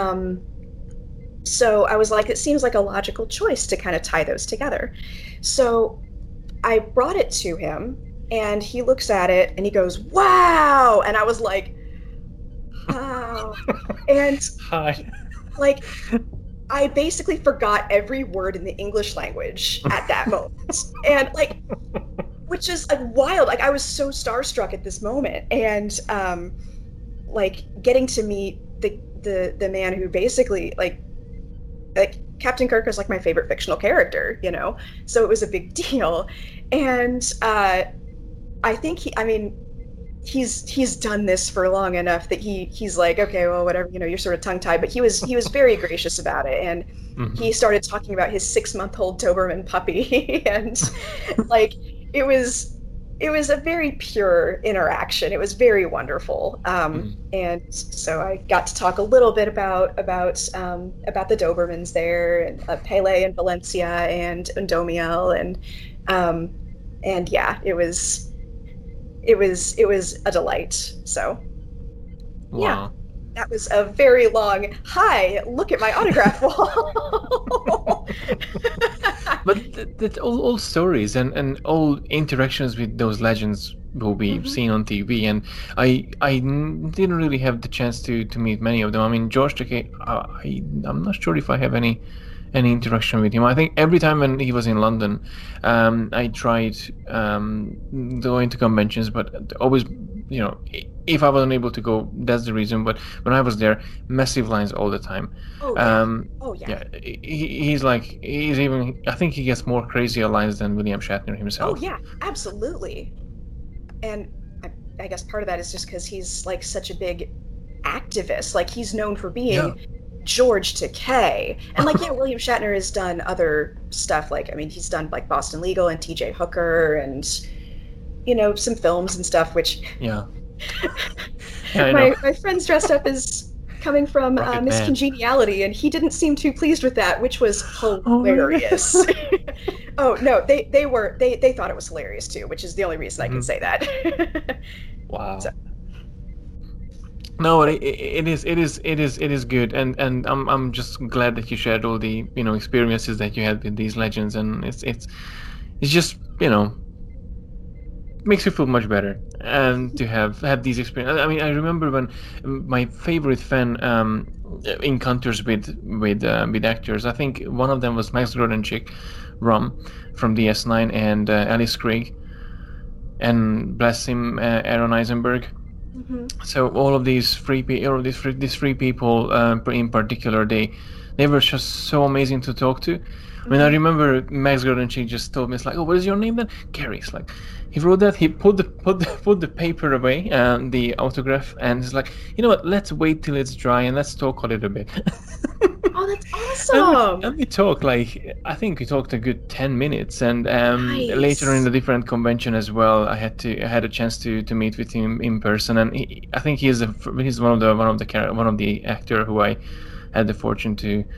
so I was like, it seems like a logical choice to kind of tie those together. So I brought it to him, and he looks at it and he goes, "Wow!" And I was like, "Wow!" And like, I basically forgot every word in the English language at that moment, and like, which is like wild. Like I was so starstruck at this moment, and like getting to meet the man who basically like Captain Kirk was like my favorite fictional character, so it was a big deal. And I think he's done this for long enough that he's like, okay, well, whatever, you're sort of tongue-tied, but he was very gracious about it. And he started talking about his 6-month-old Doberman puppy. And like it was a very pure interaction. It was very wonderful. And so I got to talk a little bit about the Dobermans there, and Pele and Valencia and Undomiel, and yeah, it was a delight. So yeah, that was a very long, "Hi, look at my autograph wall." But that all stories and all interactions with those legends will be seen on TV, and I didn't really have the chance to meet many of them. I mean, George Takei, I'm not sure if I have any interaction with him. I think every time when he was in London, I tried going to conventions, but always, if I wasn't able to go, that's the reason. But when I was there, massive lines all the time. He's even, I think he gets more crazier lines than William Shatner himself. Oh yeah, absolutely. And I guess part of that is just because he's like such a big activist. Like he's known for being George Takei. And like, William Shatner has done other stuff. Like, I mean, he's done like Boston Legal and TJ Hooker and, some films and stuff, which my friend's dressed up as coming from Miss Congeniality, and he didn't seem too pleased with that, which was hilarious. Oh no, they thought it was hilarious too, which is the only reason I can say that. Wow. So. No, it is good, and I'm just glad that you shared all the experiences that you had with these legends, and it's just makes you feel much better, and to have these experiences. I mean, I remember when my favorite fan encounters with actors. I think one of them was Max Grodenchik, Rom from DS9, and Alice Craig, and bless him, Aaron Eisenberg. So all of these three people, in particular, they were just so amazing to talk to. I mean, I remember Max Grodenchik just told me, it's like, "Oh, what is your name then?" Gary. It's like, he wrote that, he put the paper away, the autograph, and he's like, "You know what? Let's wait till it's dry and let's talk a little bit." Oh, that's awesome! And we talked, like, I think we talked a good 10 minutes, and nice. Later in a different convention as well, I had a chance to meet with him in person, and I think he's one of the actor who I had the fortune to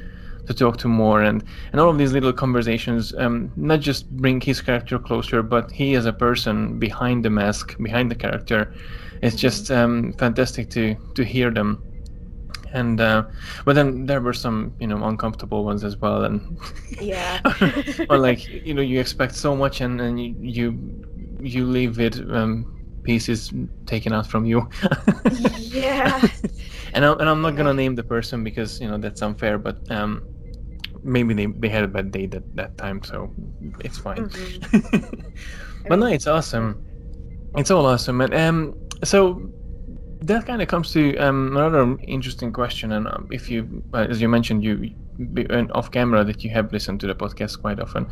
talk to more, and all of these little conversations not just bring his character closer, but he as a person behind the mask, behind the character. It's just fantastic to hear them. And but then there were some uncomfortable ones as well, and yeah. or like you expect so much, and you leave with pieces taken out from you. Yeah. And I'm not gonna name the person because that's unfair, but maybe they had a bad day that time, so it's fine. But no, it's awesome. It's all awesome, and so that kind of comes to another interesting question. And if you, as you mentioned, you off camera that you have listened to the podcast quite often,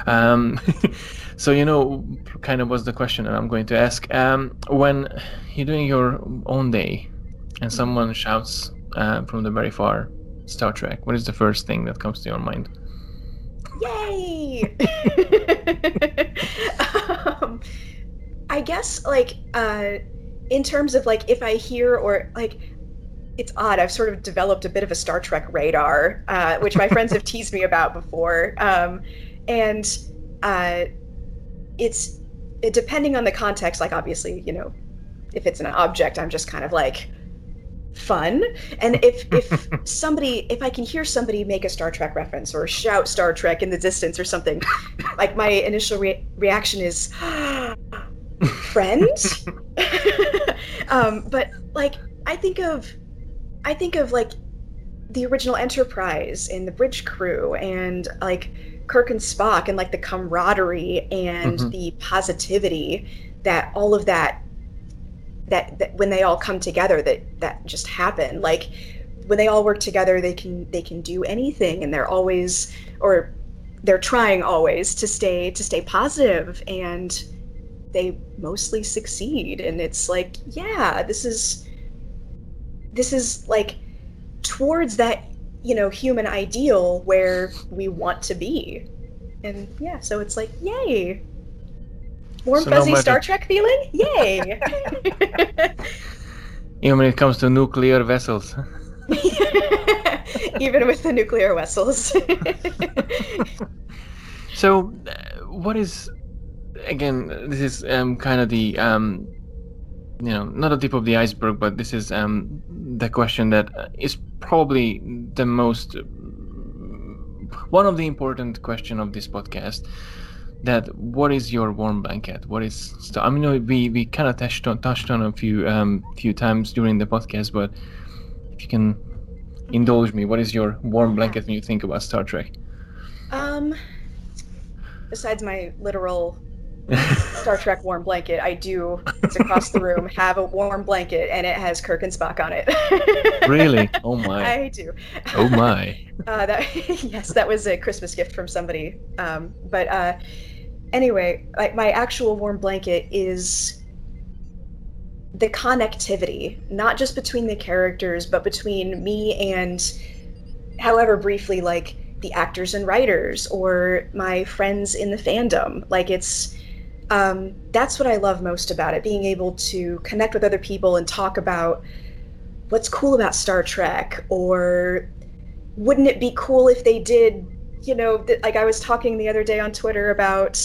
so kind of was the question that I'm going to ask. When you're doing your own day and someone shouts from the very far, Star Trek, what is the first thing that comes to your mind? Yay! I guess in terms of if I hear or it's odd, I've sort of developed a bit of a Star Trek radar, which my friends have teased me about before, and it's depending on the context. Obviously, if it's an object, I'm just kind of fun. And if I can hear somebody make a Star Trek reference or shout Star Trek in the distance or something, my initial reaction is friend. But I think of the original Enterprise and the bridge crew and Kirk and Spock and the camaraderie and the positivity that all of that when they all come together that just happen. When they all work together, they can do anything, and they're trying always to stay positive, and they mostly succeed. And it's this is towards that human ideal where we want to be. And so it's yay, warm fuzzy Star Trek feeling, yay. Even when it comes to nuclear vessels. Even with the nuclear vessels. So what is, again, this is kind of the not the tip of the iceberg, but this is the question that is probably the most one of the important question of this podcast. That what is your warm blanket? What is we kind of touched on a few times during the podcast, but if you can indulge me, what is your warm blanket when you think about Star Trek? Besides my literal Star Trek warm blanket, I do, it's across the room, have a warm blanket, and it has Kirk and Spock on it. Really? Oh my. I do. Oh my. Yes, that was a Christmas gift from somebody. But anyway, my actual warm blanket is the connectivity, not just between the characters, but between me and, however briefly, the actors and writers or my friends in the fandom. That's what I love most about it, being able to connect with other people and talk about what's cool about Star Trek, or wouldn't it be cool if they did, I was talking the other day on Twitter about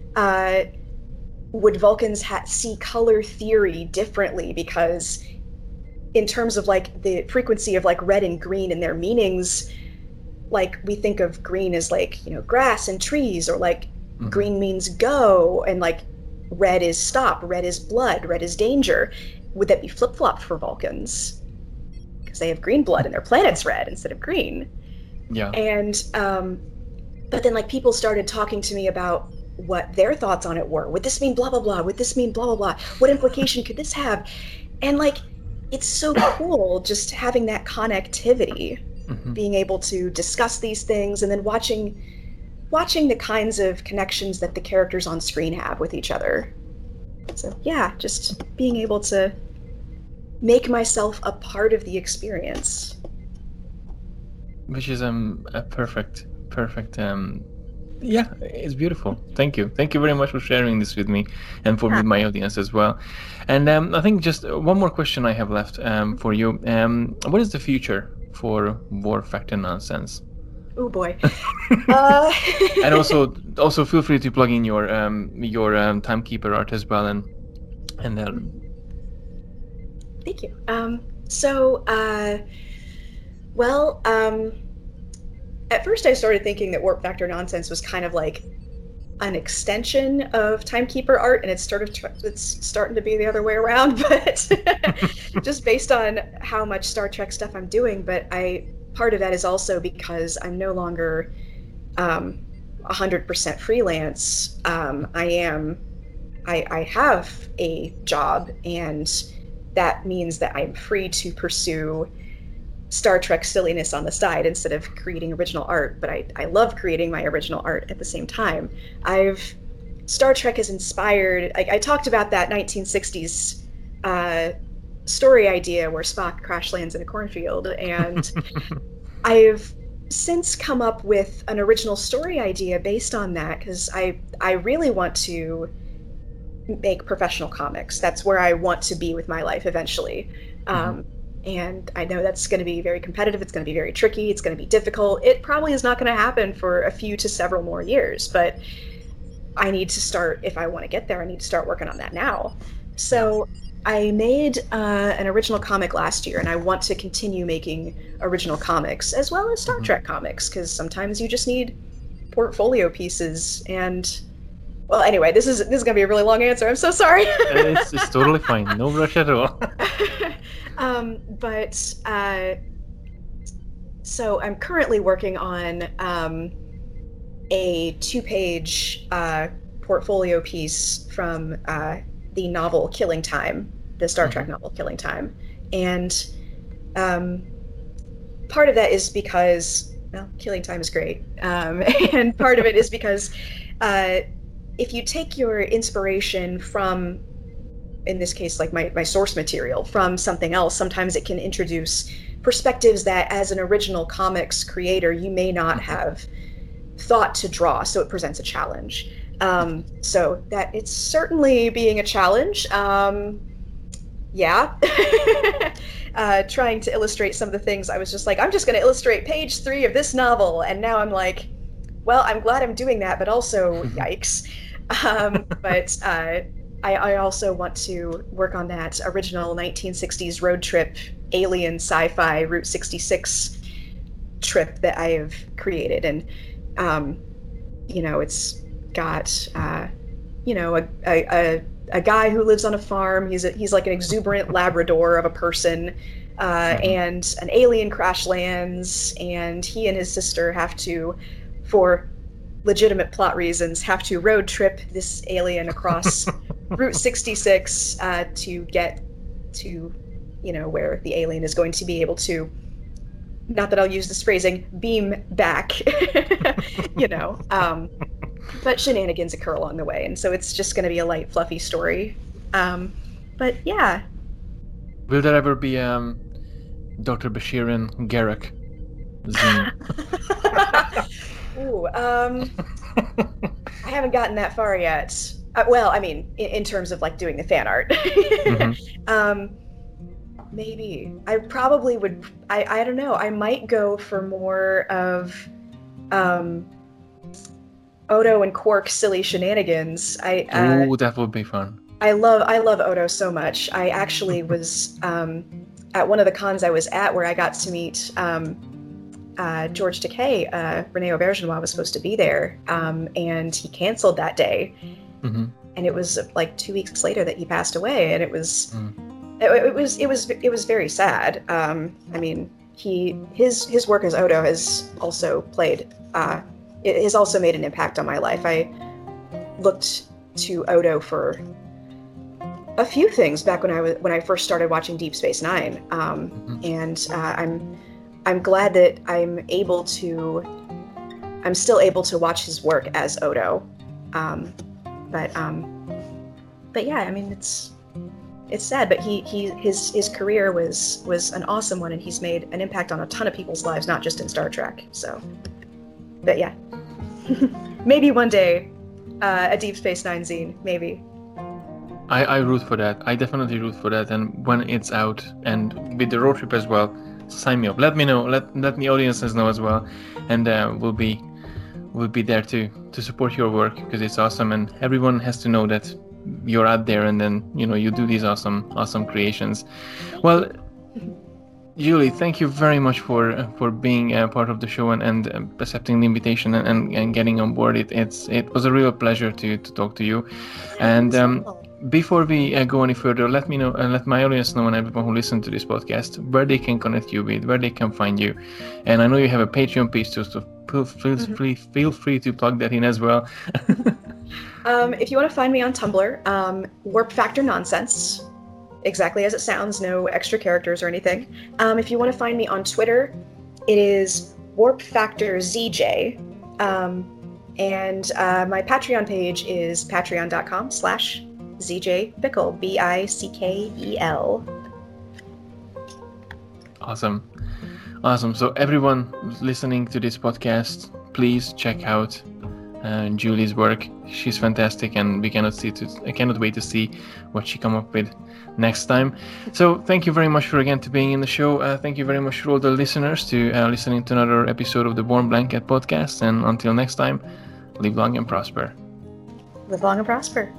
would Vulcans see color theory differently, because in terms of the frequency of red and green and their meanings, we think of green as grass and trees, or green means go, and red is stop, red is blood, red is danger. Would that be flip-flopped for Vulcans? Because they have green blood and their planet's red instead of green. Yeah. And but then people started talking to me about what their thoughts on it were. Would this mean blah blah blah? Would this mean blah blah blah? What implication could this have? And it's so cool just having that connectivity, being able to discuss these things, and then watching the kinds of connections that the characters on screen have with each other. So yeah, just being able to make myself a part of the experience. Which is a perfect yeah, it's beautiful. Thank you very much for sharing this with me and with my audience as well. And I think just one more question I have left for you. What is the future for War Factor Nonsense? Oh boy. And also feel free to plug in your Timekeeper art as well, and Thank you. At first I started thinking that Warp Factor Nonsense was kind of like an extension of Timekeeper art, and it's starting to be the other way around, but just based on how much Star Trek stuff I'm doing. But part of that is also because I'm no longer 100% freelance. I have a job, and that means that I'm free to pursue Star Trek silliness on the side instead of creating original art. But I love creating my original art at the same time. Star Trek has inspired, I talked about that 1960s story idea where Spock crash lands in a cornfield, and I've since come up with an original story idea based on that, because I really want to make professional comics. That's where I want to be with my life eventually. And I know that's going to be very competitive. It's going to be very tricky. It's going to be difficult. It probably is not going to happen for a few to several more years, but I need to start, if I want to get there, I need to start working on that now. So I made an original comic last year, and I want to continue making original comics as well as Star Trek comics, because sometimes you just need portfolio pieces. And well, anyway, this is going to be a really long answer. I'm so sorry. It's totally fine. No rush at all. So I'm currently working on a 2-page portfolio piece from the novel Killing Time, the Star Trek novel Killing Time. And part of that is because, well, Killing Time is great. And part of it is because if you take your inspiration from, in this case, like my source material, from something else, sometimes it can introduce perspectives that as an original comics creator you may not have thought to draw, so it presents a challenge. So that it's certainly being a challenge. Trying to illustrate some of the things, I was just like, I'm just going to illustrate page 3 of this novel, and now I'm like, well, I'm glad I'm doing that, but also yikes. But I also want to work on that original 1960s road trip alien sci-fi Route 66 trip that I have created. And it's got a guy who lives on a farm. He's like an exuberant Labrador of a person, and an alien crash lands, and he and his sister have to, for legitimate plot reasons, have to road trip this alien across Route 66 to get to, where the alien is going to be able to, not that I'll use this phrasing, beam back, but shenanigans occur along the way. And so it's just going to be a light, fluffy story. But yeah. Will there ever be Dr. Bashir and Garak? Ooh, I haven't gotten that far yet. Well, I mean, in terms of like doing the fan art. Maybe. I probably would, I don't know, I might go for more of Odo and Quark silly shenanigans. Ooh, that would be fun. I love Odo so much. I actually was at one of the cons I was at where I got to meet George Takei. Rene Aubergenois was supposed to be there, and he canceled that day. And it was like 2 weeks later that he passed away, and it was very sad. I mean, his work as Odo has also it has also made an impact on my life. I looked to Odo for a few things back when I first started watching Deep Space Nine, and I'm glad that I'm still able to watch his work as Odo. But yeah, I mean, it's sad, but his career was an awesome one, and he's made an impact on a ton of people's lives, not just in Star Trek. So, but yeah, maybe one day, a Deep Space Nine zine, maybe. I root for that. I definitely root for that, and when it's out, and with the road trip as well, sign me up. Let me know. Let the audiences know as well, and we'll be there to support your work because it's awesome, and everyone has to know that you're out there, and then you do these awesome creations. Well, Julie, thank you very much for being part of the show and accepting the invitation and getting on board. It was a real pleasure to talk to you. And before we go any further, let me know and let my audience know and everyone who listens to this podcast where they can connect you with, where they can find you. And I know you have a Patreon page too, so feel free to plug that in as well. If you want to find me on Tumblr, Warp Factor Nonsense. Exactly as it sounds, no extra characters or anything. If you want to find me on Twitter, it is Warp Factor ZJ. And my Patreon page is patreon.com/ZJ Bickel, Bickel. Awesome. So everyone listening to this podcast, please check out Julie's work. She's fantastic, and I cannot wait to see what she come up with next time. So thank you very much to being in the show. Thank you very much for all the listeners to listening to another episode of the Warm Blanket podcast. And until next time, live long and prosper. Live long and prosper.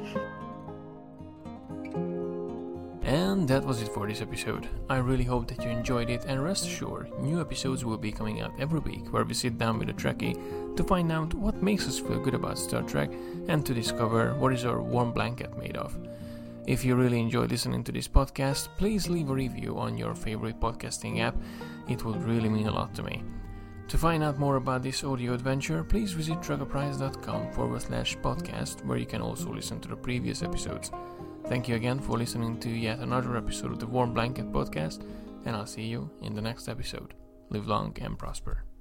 And that was it for this episode. I really hope that you enjoyed it, and rest assured, new episodes will be coming out every week where we sit down with a Trekkie to find out what makes us feel good about Star Trek and to discover what is our warm blanket made of. If you really enjoy listening to this podcast, please leave a review on your favorite podcasting app. It would really mean a lot to me. To find out more about this audio adventure, please visit truckerprice.com/podcast, where you can also listen to the previous episodes. Thank you again for listening to yet another episode of the Warm Blanket podcast, and I'll see you in the next episode. Live long and prosper.